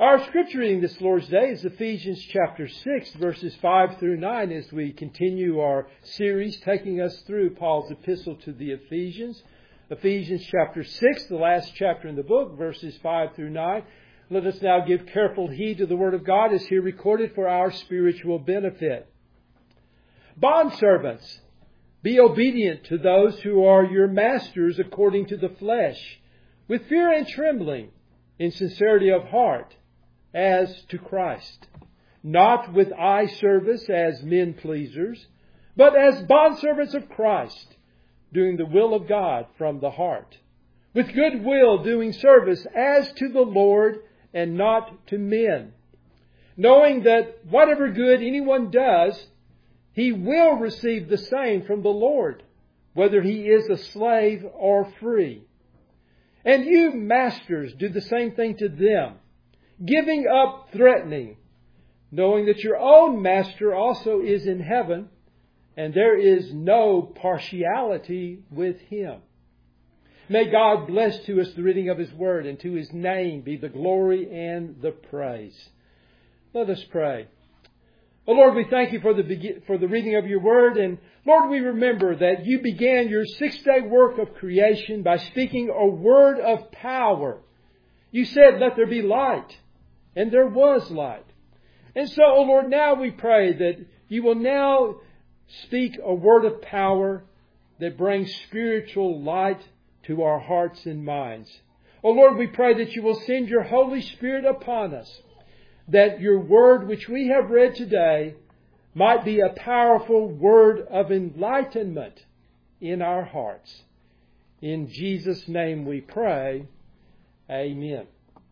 Our scripture reading this Lord's Day is Ephesians chapter 6, verses 5 through 9, as we continue our series taking us through Paul's epistle to the Ephesians. Ephesians chapter 6, the last chapter in the book, verses 5 through 9. Let us now give careful heed to the Word of God as here recorded for our spiritual benefit. Bondservants, be obedient to those who are your masters according to the flesh, with fear and trembling, in sincerity of heart, as to Christ, not with eye service as men pleasers, but as bondservants of Christ, doing the will of God from the heart, with good will doing service as to the Lord and not to men, knowing that whatever good anyone does, he will receive the same from the Lord, whether he is a slave or free. And you, masters, do the same thing to them, giving up threatening, knowing that your own master also is in heaven, and there is no partiality with him. May God bless to us the reading of His Word, and to His name be the glory and the praise. Let us pray. Oh Lord, we thank You for the reading of Your Word, and Lord, we remember that You began Your 6-day work of creation by speaking a word of power. You said, "Let there be light," and there was light. And so, oh Lord, now we pray that You will now speak a word of power that brings spiritual light to our hearts and minds. Oh Lord, we pray that You will send Your Holy Spirit upon us, that Your word which we have read today might be a powerful word of enlightenment in our hearts. In Jesus' name we pray. Amen.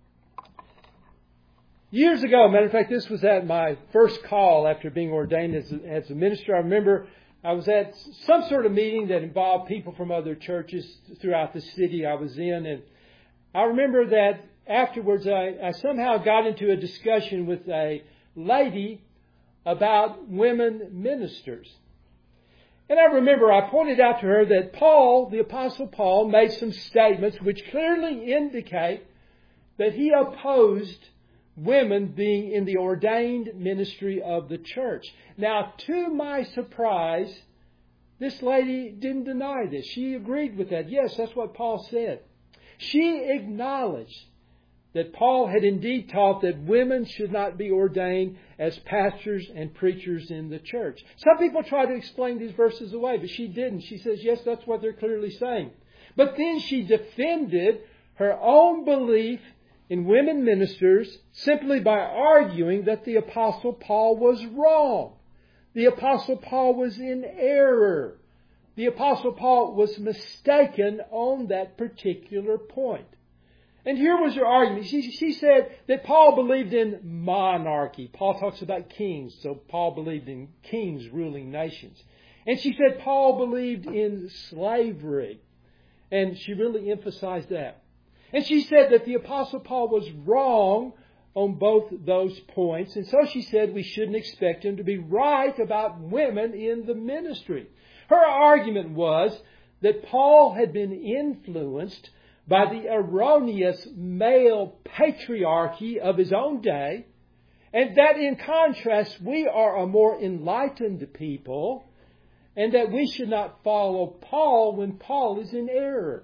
Years ago, matter of fact, this was at my first call after being ordained as a minister. I remember I was at some sort of meeting that involved people from other churches throughout the city I was in. And I remember that afterwards I somehow got into a discussion with a lady about women ministers. And I remember I pointed out to her that Paul, the Apostle Paul, made some statements which clearly indicate that he opposed women being in the ordained ministry of the church. Now, to my surprise, this lady didn't deny this. She agreed with that. Yes, that's what Paul said. She acknowledged that Paul had indeed taught that women should not be ordained as pastors and preachers in the church. Some people try to explain these verses away, but she didn't. She says, yes, that's what they're clearly saying. But then she defended her own belief in women ministers simply by arguing that the Apostle Paul was wrong. The Apostle Paul was in error. The Apostle Paul was mistaken on that particular point. And here was her argument. She said that Paul believed in monarchy. Paul talks about kings, so Paul believed in kings ruling nations. And she said Paul believed in slavery. And she really emphasized that. And she said that the Apostle Paul was wrong on both those points. And so she said we shouldn't expect him to be right about women in the ministry. Her argument was that Paul had been influenced by the erroneous male patriarchy of his own day, and that in contrast we are a more enlightened people, and that we should not follow Paul when Paul is in error.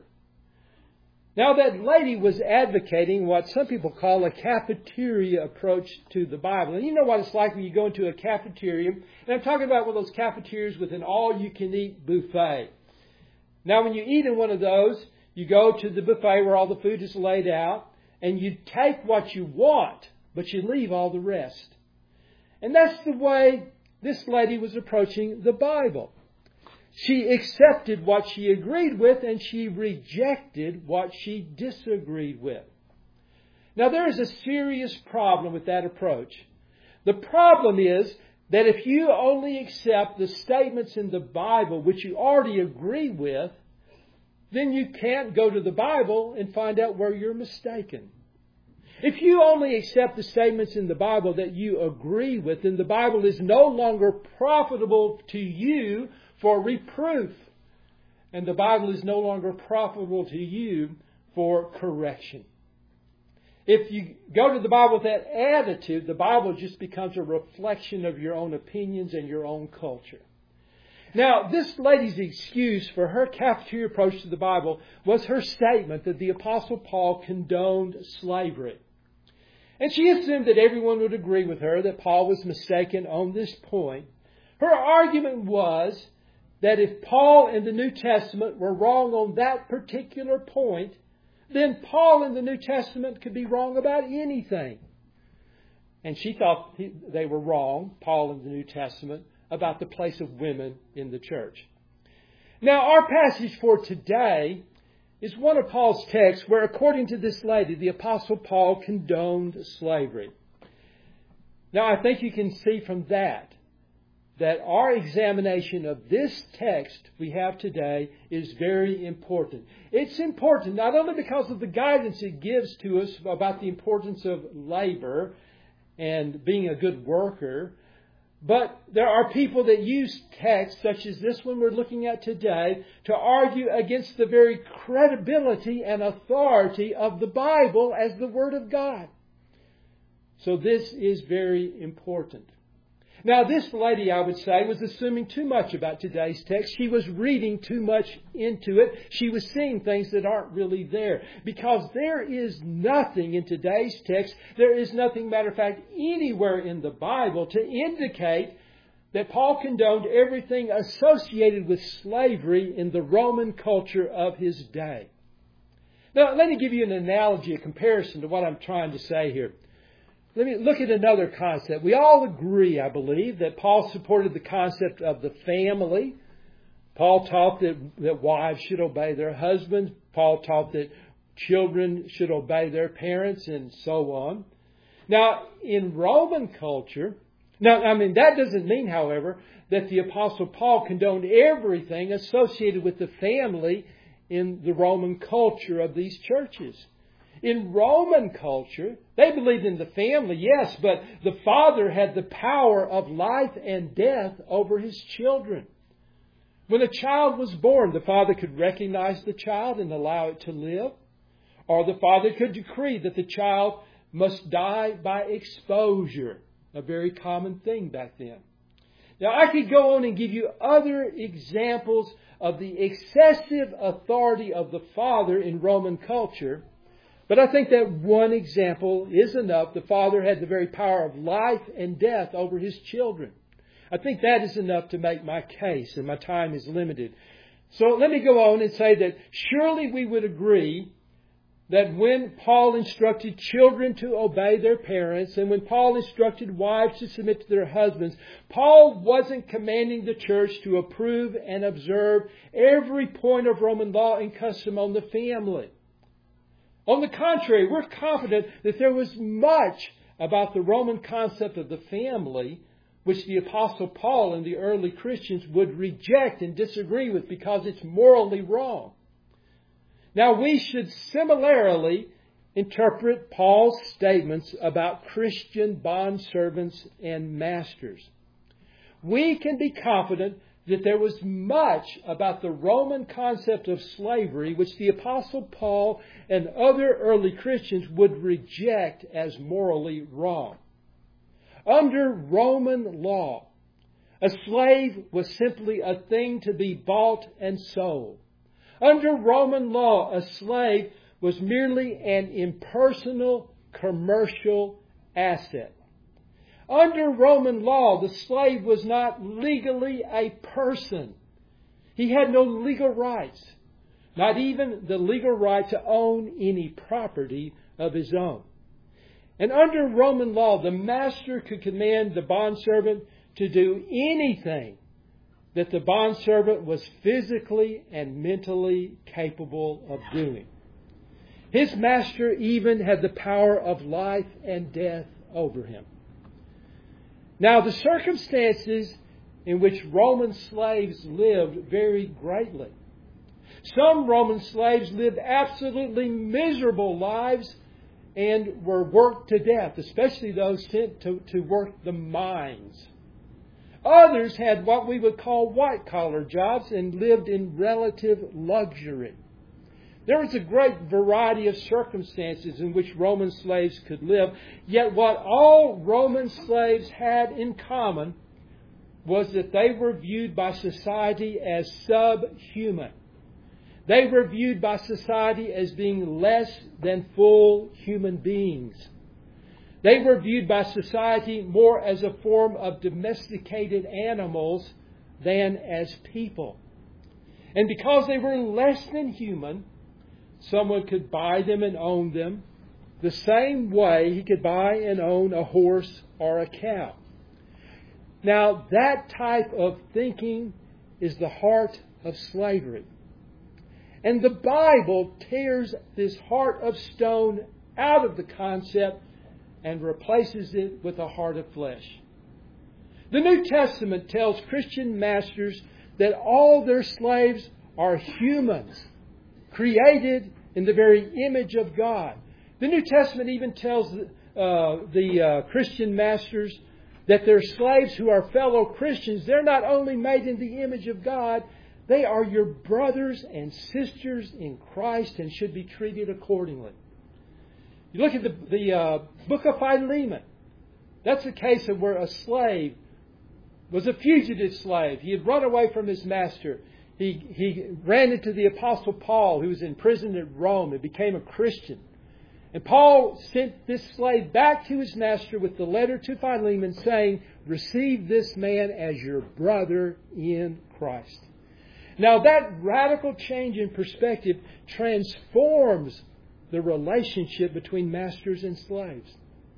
Now, that lady was advocating what some people call a cafeteria approach to the Bible. And you know what it's like when you go into a cafeteria. And I'm talking about one of those cafeterias with an all-you-can-eat buffet. Now, when you eat in one of those, you go to the buffet where all the food is laid out, and you take what you want, but you leave all the rest. And that's the way this lady was approaching the Bible. She accepted what she agreed with, and she rejected what she disagreed with. Now, there is a serious problem with that approach. The problem is that if you only accept the statements in the Bible which you already agree with, then you can't go to the Bible and find out where you're mistaken. If you only accept the statements in the Bible that you agree with, then the Bible is no longer profitable to you for reproof. And the Bible is no longer profitable to you for correction. If you go to the Bible with that attitude, the Bible just becomes a reflection of your own opinions and your own culture. Now, this lady's excuse for her cafeteria approach to the Bible was her statement that the Apostle Paul condoned slavery. And she assumed that everyone would agree with her that Paul was mistaken on this point. Her argument was that if Paul in the New Testament were wrong on that particular point, then Paul in the New Testament could be wrong about anything. And she thought they were wrong, Paul in the New Testament, about the place of women in the church. Now, our passage for today is one of Paul's texts where, according to this lady, the Apostle Paul condoned slavery. Now, I think you can see from that our examination of this text we have today is very important. It's important not only because of the guidance it gives to us about the importance of labor and being a good worker, but there are people that use texts such as this one we're looking at today to argue against the very credibility and authority of the Bible as the Word of God. So this is very important. Now, this lady, I would say, was assuming too much about today's text. She was reading too much into it. She was seeing things that aren't really there. Because there is nothing in today's text, there is nothing, matter of fact, anywhere in the Bible to indicate that Paul condoned everything associated with slavery in the Roman culture of his day. Now, let me give you an analogy, a comparison to what I'm trying to say here. Let me look at another concept. We all agree, I believe, that Paul supported the concept of the family. Paul taught that wives should obey their husbands. Paul taught that children should obey their parents, and so on. Now, in Roman culture, that doesn't mean, however, that the Apostle Paul condoned everything associated with the family in the Roman culture of these churches. In Roman culture, they believed in the family, yes, but the father had the power of life and death over his children. When a child was born, the father could recognize the child and allow it to live, or the father could decree that the child must die by exposure, a very common thing back then. Now, I could go on and give you other examples of the excessive authority of the father in Roman culture, but I think that one example is enough. The father had the very power of life and death over his children. I think that is enough to make my case, and my time is limited. So let me go on and say that surely we would agree that when Paul instructed children to obey their parents, and when Paul instructed wives to submit to their husbands, Paul wasn't commanding the church to approve and observe every point of Roman law and custom on the family. On the contrary, we're confident that there was much about the Roman concept of the family which the Apostle Paul and the early Christians would reject and disagree with because it's morally wrong. Now, we should similarly interpret Paul's statements about Christian bondservants and masters. We can be confident that there was much about the Roman concept of slavery which the Apostle Paul and other early Christians would reject as morally wrong. Under Roman law, a slave was simply a thing to be bought and sold. Under Roman law, a slave was merely an impersonal commercial asset. Under Roman law, the slave was not legally a person. He had no legal rights, not even the legal right to own any property of his own. And under Roman law, the master could command the bondservant to do anything that the bondservant was physically and mentally capable of doing. His master even had the power of life and death over him. Now, the circumstances in which Roman slaves lived varied greatly. Some Roman slaves lived absolutely miserable lives and were worked to death, especially those sent to work the mines. Others had what we would call white-collar jobs and lived in relative luxury. There was a great variety of circumstances in which Roman slaves could live. Yet what all Roman slaves had in common was that they were viewed by society as subhuman. They were viewed by society as being less than full human beings. They were viewed by society more as a form of domesticated animals than as people. And because they were less than human, someone could buy them and own them the same way he could buy and own a horse or a cow. Now, that type of thinking is the heart of slavery. And the Bible tears this heart of stone out of the concept and replaces it with a heart of flesh. The New Testament tells Christian masters that all their slaves are humans, created in the very image of God. The New Testament even tells the Christian masters that their slaves who are fellow Christians, they're not only made in the image of God, they are your brothers and sisters in Christ and should be treated accordingly. You look at the book of Philemon. That's a case of where a slave was a fugitive slave. He had run away from his master. He ran into the Apostle Paul, who was in prison at Rome, and became a Christian. And Paul sent this slave back to his master with the letter to Philemon saying, "Receive this man as your brother in Christ." Now that radical change in perspective transforms the relationship between masters and slaves.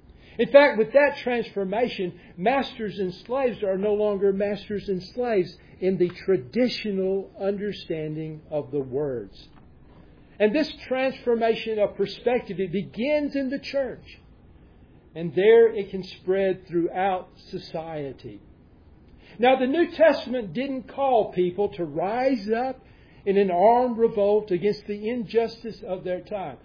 In fact, with that transformation, masters and slaves are no longer masters and slaves in the traditional understanding of the words. And this transformation of perspective, it begins in the church. And there it can spread throughout society. Now, the New Testament didn't call people to rise up in an armed revolt against the injustice of their time.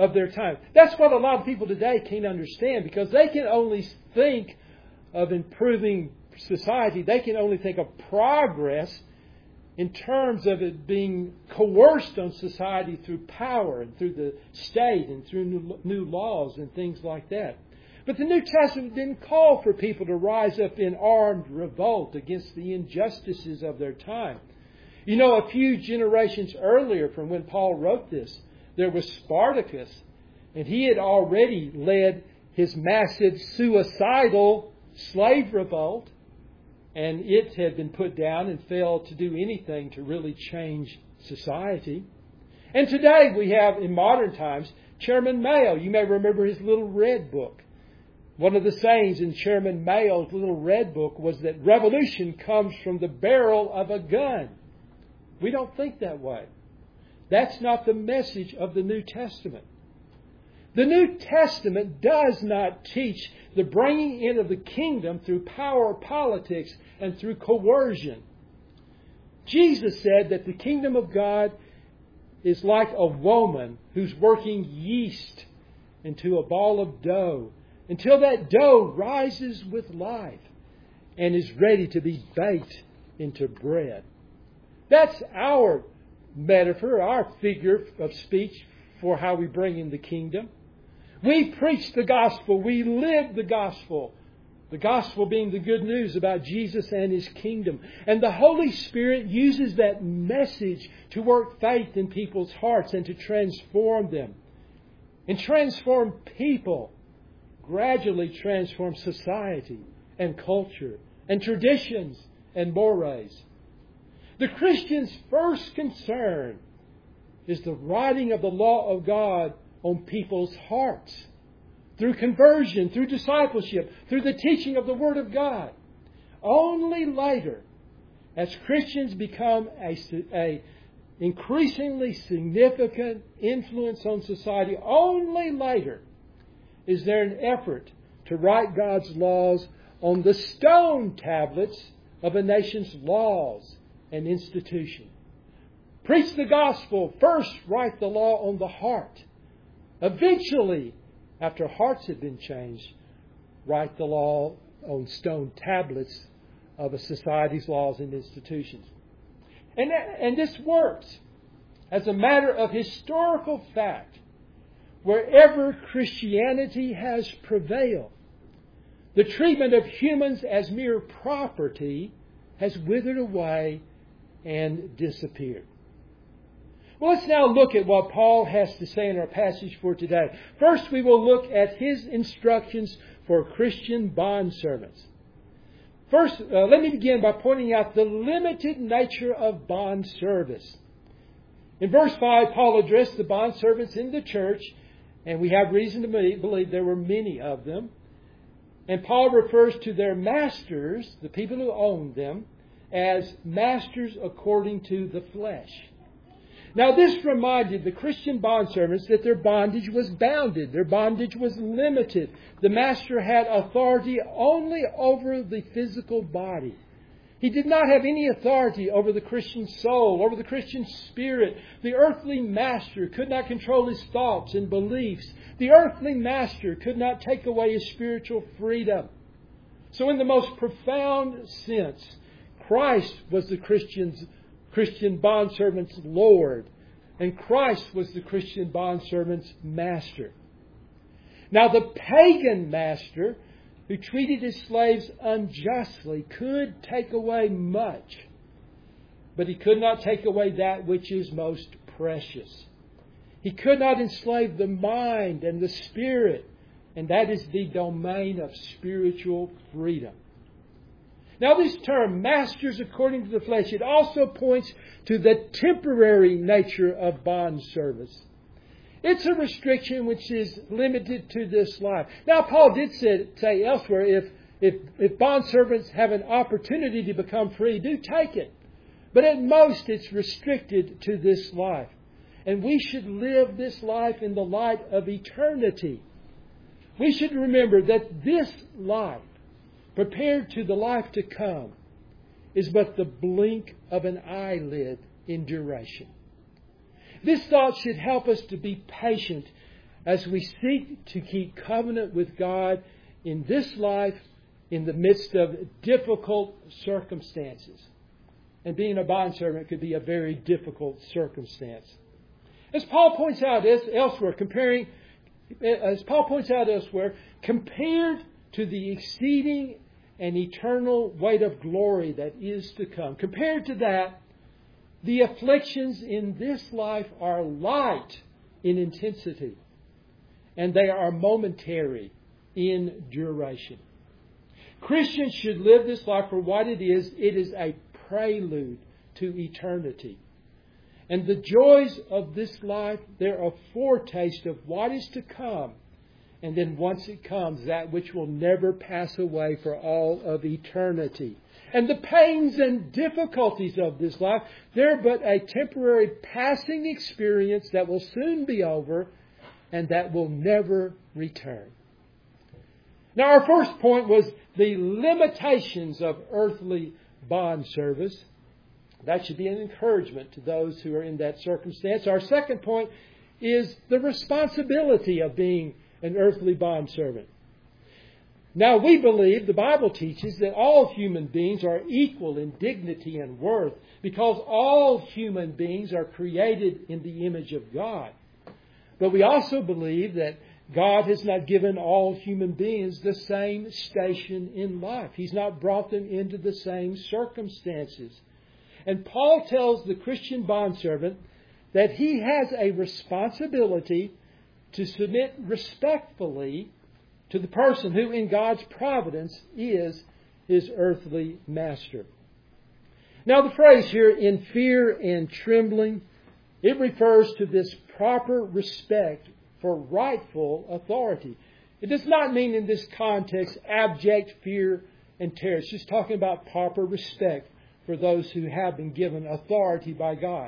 That's what a lot of people today can't understand, because they can only think of improving society. They can only think of progress in terms of it being coerced on society through power and through the state and through new laws and things like that. But the New Testament didn't call for people to rise up in armed revolt against the injustices of their time. You know, a few generations earlier from when Paul wrote this, there was Spartacus, and he had already led his massive suicidal slave revolt, and it had been put down and failed to do anything to really change society. And today we have, in modern times, Chairman Mao. You may remember his little red book. One of the sayings in Chairman Mao's little red book was that revolution comes from the barrel of a gun. We don't think that way. That's not the message of the New Testament. The New Testament does not teach the bringing in of the kingdom through power politics and through coercion. Jesus said that the kingdom of God is like a woman who's working yeast into a ball of dough until that dough rises with life and is ready to be baked into bread. That's our metaphor, our figure of speech for how we bring in the kingdom. We preach the gospel. We live the gospel. The gospel being the good news about Jesus and His kingdom. And the Holy Spirit uses that message to work faith in people's hearts and to transform them. And transform people. Gradually transform society and culture and traditions and mores. The Christian's first concern is the writing of the law of God on people's hearts through conversion, through discipleship, through the teaching of the Word of God. Only later, as Christians become a increasingly significant influence on society, only later is there an effort to write God's laws on the stone tablets of a nation's laws and institution. Preach the gospel. First, write the law on the heart. Eventually, after hearts have been changed, write the law on stone tablets of a society's laws and institutions. And this works. as a matter of historical fact, wherever Christianity has prevailed, the treatment of humans as mere property has withered away and disappeared. Well, let's now look at what Paul has to say in our passage for today. First, we will look at his instructions for Christian bondservants. First, let me begin by pointing out the limited nature of bond service. In verse 5, Paul addressed the bondservants in the church, and we have reason to believe there were many of them. And Paul refers to their masters, the people who owned them, as masters according to the flesh. Now, this reminded the Christian bondservants that their bondage was bounded. Their bondage was limited. The master had authority only over the physical body. He did not have any authority over the Christian soul, over the Christian spirit. The earthly master could not control his thoughts and beliefs. The earthly master could not take away his spiritual freedom. So in the most profound sense, Christ was the Christian bondservant's Lord, and Christ was the Christian bondservant's master. Now, the pagan master who treated his slaves unjustly could take away much, but he could not take away that which is most precious. He could not enslave the mind and the spirit, and that is the domain of spiritual freedom. Now, this term, masters according to the flesh, it also points to the temporary nature of bond service. It's a restriction which is limited to this life. Now, Paul did say elsewhere, if bond servants have an opportunity to become free, do take it. But at most, it's restricted to this life. And we should live this life in the light of eternity. We should remember that this life, prepared to the life to come, is but the blink of an eyelid in duration. This thought should help us to be patient as we seek to keep covenant with God in this life in the midst of difficult circumstances. And being a bondservant could be a very difficult circumstance. As Paul points out elsewhere, compared to the exceeding and eternal weight of glory that is to come, compared to that, the afflictions in this life are light in intensity, and they are momentary in duration. Christians should live this life for what it is. It is a prelude to eternity. And the joys of this life, they're a foretaste of what is to come. And then once it comes, that which will never pass away for all of eternity. And the pains and difficulties of this life, they're but a temporary passing experience that will soon be over and that will never return. Now, our first point was the limitations of earthly bond service. That should be an encouragement to those who are in that circumstance. Our second point is the responsibility of being an earthly bondservant. Now, we believe, the Bible teaches, that all human beings are equal in dignity and worth because all human beings are created in the image of God. But we also believe that God has not given all human beings the same station in life. He's not brought them into the same circumstances. And Paul tells the Christian bondservant that he has a responsibility to submit respectfully to the person who in God's providence is his earthly master. Now, the phrase here, in fear and trembling, it refers to this proper respect for rightful authority. It does not mean in this context abject fear and terror. It's just talking about proper respect for those who have been given authority by God.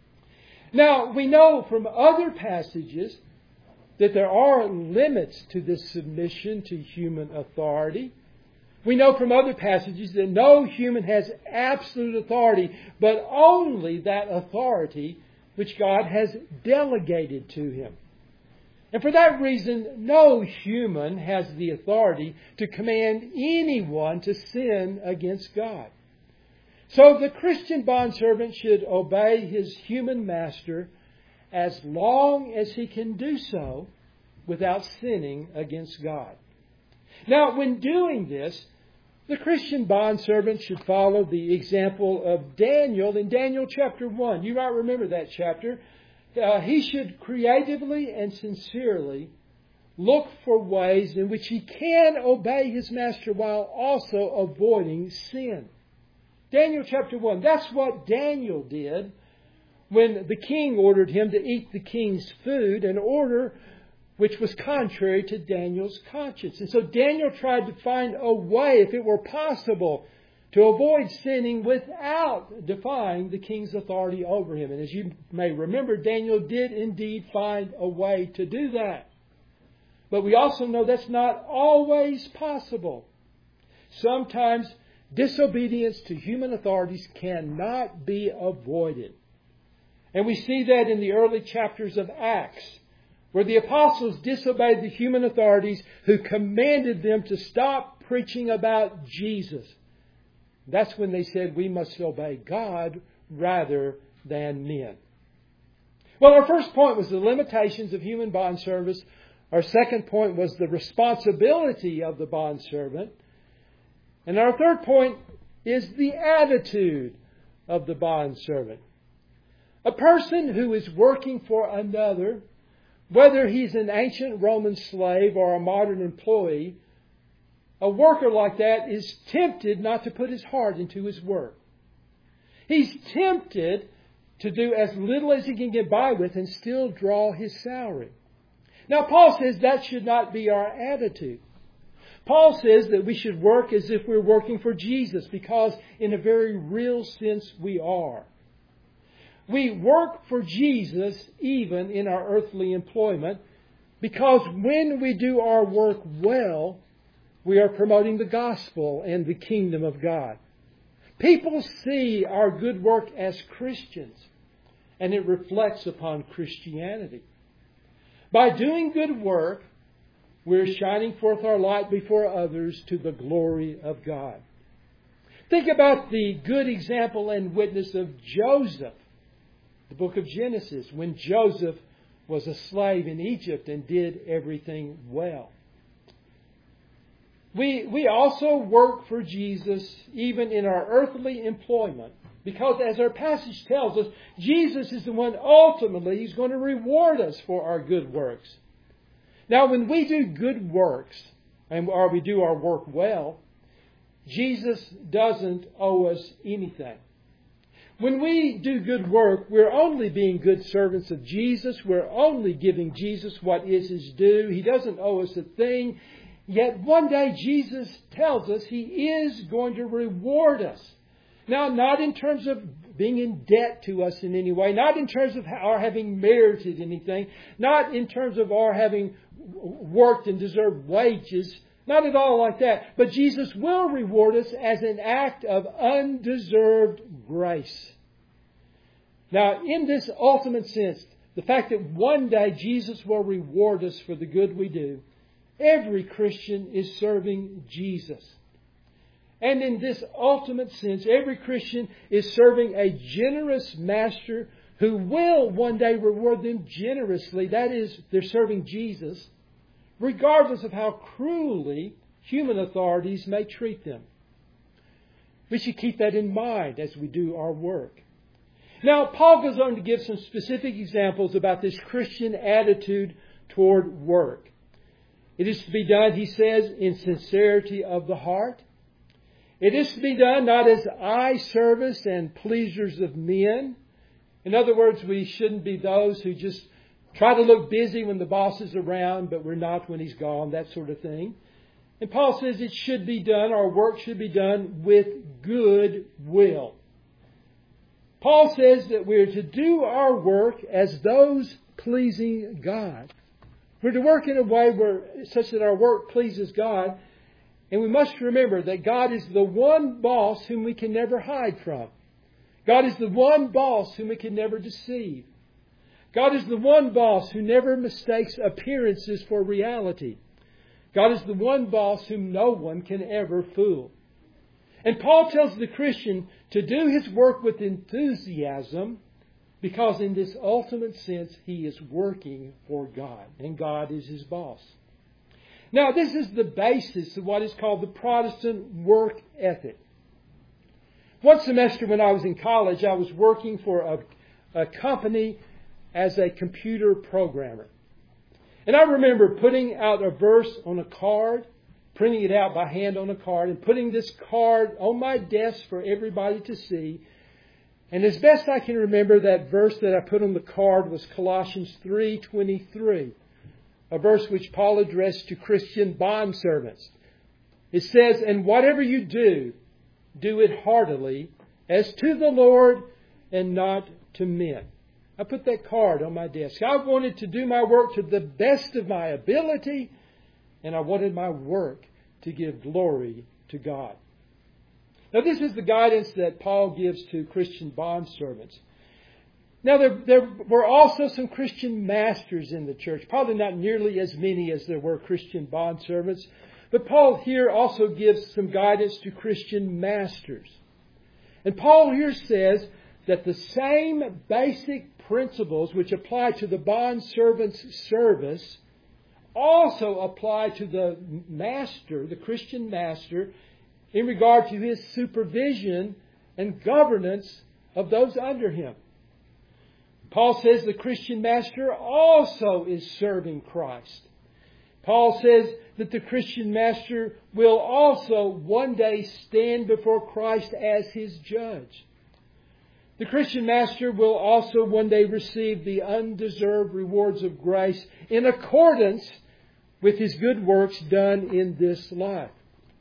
Now, we know from other passages that there are limits to this submission to human authority. We know from other passages that no human has absolute authority, but only that authority which God has delegated to him. And for that reason, no human has the authority to command anyone to sin against God. So the Christian bondservant should obey his human master as long as he can do so without sinning against God. Now, when doing this, the Christian bondservant should follow the example of Daniel in Daniel chapter 1. You might remember that chapter. He should creatively and sincerely look for ways in which he can obey his master while also avoiding sin. Daniel chapter 1, that's what Daniel did when the king ordered him to eat the king's food, an order which was contrary to Daniel's conscience. And so Daniel tried to find a way, if it were possible, to avoid sinning without defying the king's authority over him. And as you may remember, Daniel did indeed find a way to do that. But we also know that's not always possible. Sometimes disobedience to human authorities cannot be avoided. And we see that in the early chapters of Acts, where the apostles disobeyed the human authorities who commanded them to stop preaching about Jesus. That's when they said we must obey God rather than men. Well, our first point was the limitations of human bondservice. Our second point was the responsibility of the bondservant. And our third point is the attitude of the bondservant. A person who is working for another, whether he's an ancient Roman slave or a modern employee, a worker like that is tempted not to put his heart into his work. He's tempted to do as little as he can get by with and still draw his salary. Now, Paul says that should not be our attitude. Paul says that we should work as if we're working for Jesus, because in a very real sense we are. We work for Jesus even in our earthly employment, because when we do our work well, we are promoting the gospel and the kingdom of God. People see our good work as Christians, and it reflects upon Christianity. By doing good work, we're shining forth our light before others to the glory of God. Think about the good example and witness of Joseph, the book of Genesis, when Joseph was a slave in Egypt and did everything well. We also work for Jesus even in our earthly employment, because as our passage tells us, Jesus is the one ultimately who's going to reward us for our good works. Now, when we do good works, or we do our work well, Jesus doesn't owe us anything. When we do good work, we're only being good servants of Jesus. We're only giving Jesus what is His due. He doesn't owe us a thing. Yet one day Jesus tells us He is going to reward us. Now, not in terms of being in debt to us in any way, not in terms of our having merited anything, not in terms of our having worked and deserved wages, not at all like that. But Jesus will reward us as an act of undeserved grace. Now, in this ultimate sense, the fact that one day Jesus will reward us for the good we do, every Christian is serving Jesus. And in this ultimate sense, every Christian is serving a generous master who will one day reward them generously. That is, they're serving Jesus, regardless of how cruelly human authorities may treat them. We should keep that in mind as we do our work. Now, Paul goes on to give some specific examples about this Christian attitude toward work. It is to be done, he says, in sincerity of the heart. It is to be done not as eye service and pleasers of men. In other words, we shouldn't be those who just try to look busy when the boss is around, but we're not when he's gone, that sort of thing. And Paul says it should be done, our work should be done with good will. Paul says that we're to do our work as those pleasing God. We're to work in a way such that our work pleases God. And we must remember that God is the one boss whom we can never hide from. God is the one boss whom we can never deceive. God is the one boss who never mistakes appearances for reality. God is the one boss whom no one can ever fool. And Paul tells the Christian to do his work with enthusiasm because in this ultimate sense he is working for God and God is his boss. Now this is the basis of what is called the Protestant work ethic. One semester when I was in college, I was working for a company as a computer programmer. And I remember putting out a verse on a card, printing it out by hand on a card, and putting this card on my desk for everybody to see. And as best I can remember, that verse that I put on the card was Colossians 3:23, a verse which Paul addressed to Christian bondservants. It says, "And whatever you do, do it heartily, as to the Lord and not to men." I put that card on my desk. I wanted to do my work to the best of my ability, and I wanted my work to give glory to God. Now, this is the guidance that Paul gives to Christian bondservants. Now, there were also some Christian masters in the church, probably not nearly as many as there were Christian bondservants. But Paul here also gives some guidance to Christian masters. And Paul here says that the same basic principles which apply to the bondservant's service also apply to the master, the Christian master, in regard to his supervision and governance of those under him. Paul says the Christian master also is serving Christ. Paul says that the Christian master will also one day stand before Christ as his judge. The Christian master will also one day receive the undeserved rewards of grace in accordance with his good works done in this life.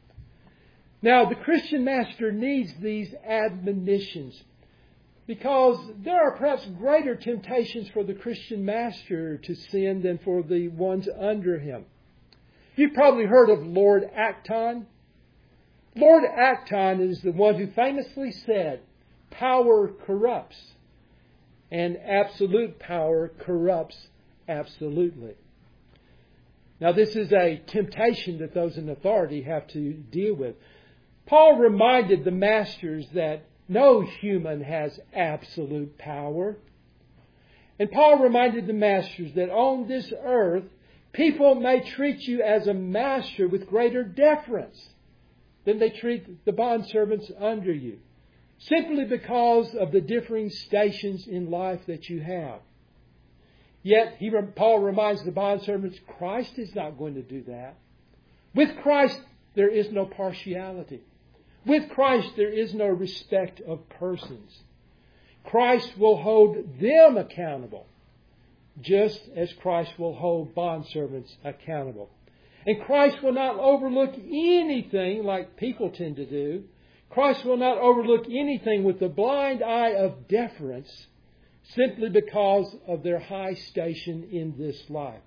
Now, the Christian master needs these admonitions because there are perhaps greater temptations for the Christian master to sin than for the ones under him. You've probably heard of Lord Acton. Lord Acton is the one who famously said, "Power corrupts, and absolute power corrupts absolutely." Now, this is a temptation that those in authority have to deal with. Paul reminded the masters that no human has absolute power. And Paul reminded the masters that on this earth, people may treat you as a master with greater deference than they treat the bondservants under you, simply because of the differing stations in life that you have. Yet, Paul reminds the bondservants, Christ is not going to do that. With Christ, there is no partiality. With Christ, there is no respect of persons. Christ will hold them accountable, just as Christ will hold bondservants accountable. And Christ will not overlook anything like people tend to do. Christ will not overlook anything with the blind eye of deference simply because of their high station in this life.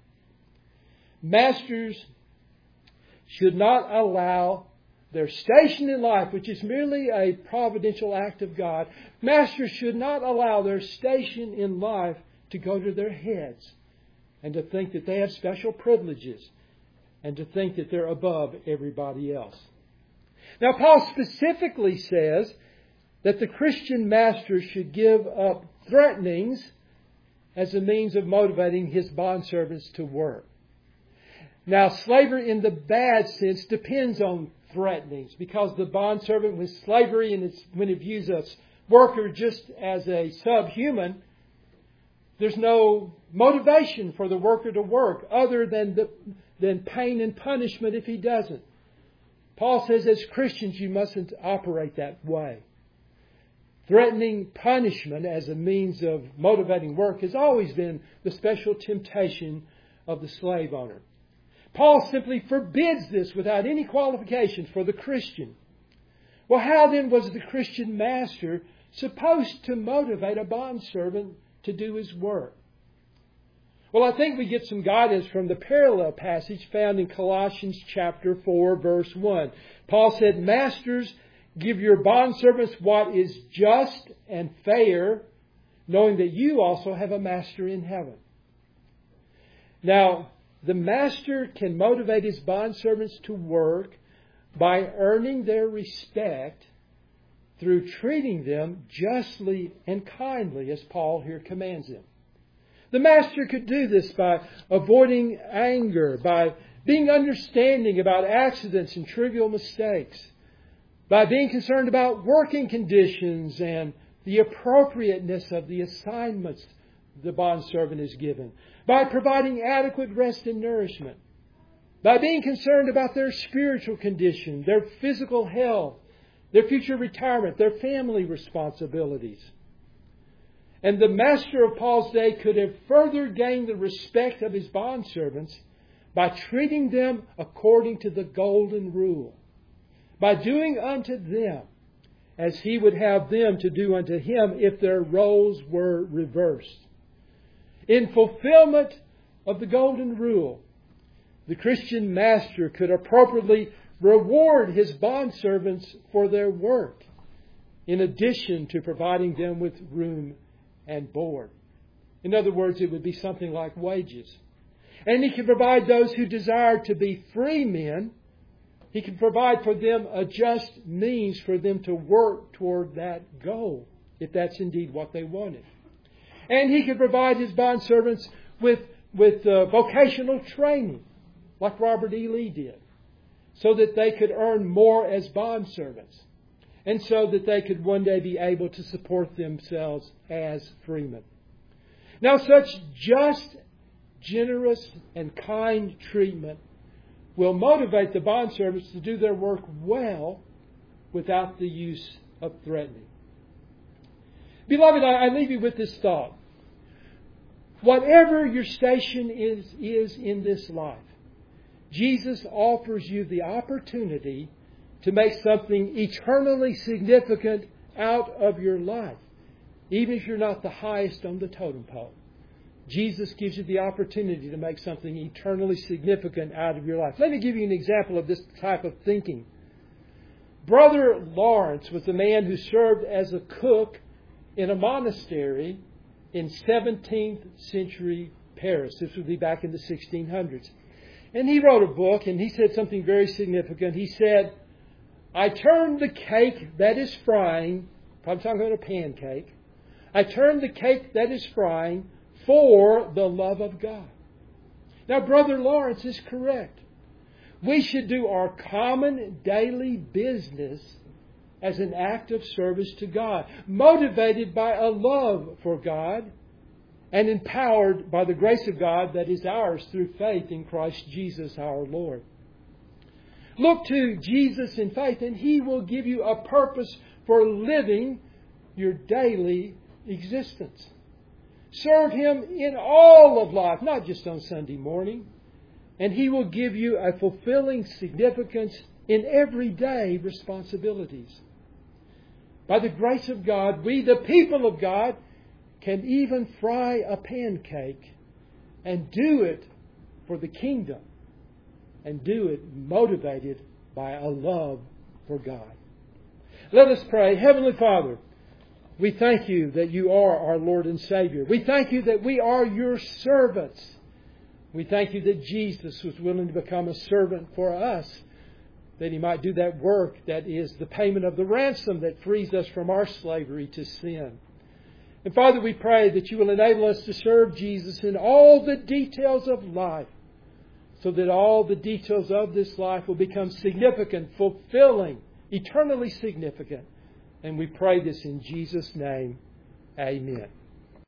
Masters should not allow their station in life, which is merely a providential act of God, masters should not allow their station in life to go to their heads and to think that they have special privileges and to think that they're above everybody else. Now, Paul specifically says that the Christian master should give up threatenings as a means of motivating his bondservants to work. Now, slavery in the bad sense depends on threatenings, because the bondservant with slavery, and when it views a worker just as a subhuman, there's no motivation for the worker to work other than pain and punishment if he doesn't. Paul says as Christians you mustn't operate that way. Threatening punishment as a means of motivating work has always been the special temptation of the slave owner. Paul simply forbids this without any qualifications for the Christian. Well, how then was the Christian master supposed to motivate a bondservant to do his work? Well, I think we get some guidance from the parallel passage found in Colossians chapter 4, verse 1. Paul said, "Masters, give your bondservants what is just and fair, knowing that you also have a master in heaven." Now, the master can motivate his bondservants to work by earning their respect through treating them justly and kindly, as Paul here commands them. The master could do this by avoiding anger, by being understanding about accidents and trivial mistakes, by being concerned about working conditions and the appropriateness of the assignments the bondservant is given, by providing adequate rest and nourishment, by being concerned about their spiritual condition, their physical health, their future retirement, their family responsibilities. And the master of Paul's day could have further gained the respect of his bondservants by treating them according to the golden rule, by doing unto them as he would have them to do unto him if their roles were reversed. In fulfillment of the golden rule, the Christian master could appropriately reward his bondservants for their work, in addition to providing them with room and board. In other words, it would be something like wages. And he can provide those who desire to be free men. He can provide for them a just means for them to work toward that goal, if that's indeed what they wanted. And he can provide his bondservants with vocational training, like Robert E. Lee did, so that they could earn more as bondservants, and so that they could one day be able to support themselves as freemen. Now, such just, generous, and kind treatment will motivate the bondservants to do their work well without the use of threatening. Beloved, I leave you with this thought. Whatever your station is in this life, Jesus offers you the opportunity to make something eternally significant out of your life, even if you're not the highest on the totem pole. Jesus gives you the opportunity to make something eternally significant out of your life. Let me give you an example of this type of thinking. Brother Lawrence was a man who served as a cook in a monastery in 17th century Paris. This would be back in the 1600s. And he wrote a book, and he said something very significant. He said, I turn the cake that is frying, probably talking about a pancake, I turn the cake that is frying for the love of God. Now, Brother Lawrence is correct. We should do our common daily business as an act of service to God, motivated by a love for God and empowered by the grace of God that is ours through faith in Christ Jesus our Lord. Look to Jesus in faith, and He will give you a purpose for living your daily existence. Serve Him in all of life, not just on Sunday morning. And He will give you a fulfilling significance in everyday responsibilities. By the grace of God, we, the people of God, can even fry a pancake and do it for the kingdom and do it motivated by a love for God. Let us pray. Heavenly Father, we thank You that You are our Lord and Savior. We thank You that we are Your servants. We thank You that Jesus was willing to become a servant for us, that He might do that work that is the payment of the ransom that frees us from our slavery to sin. And Father, we pray that You will enable us to serve Jesus in all the details of life, so that all the details of this life will become significant, fulfilling, eternally significant. And we pray this in Jesus' name. Amen.